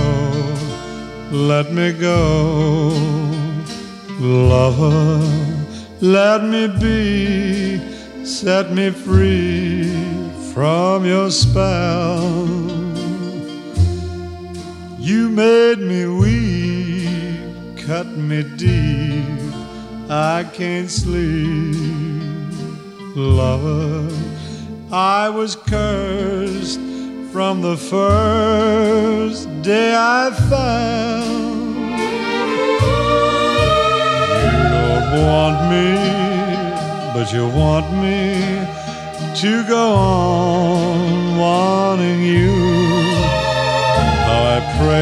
let me go. Lover, let me be, set me free from your spell. You made me weep, cut me deep, I can't sleep. Lover, I was cursed from the first day I fell. You don't want me, but you want me to go on wanting you. How I pray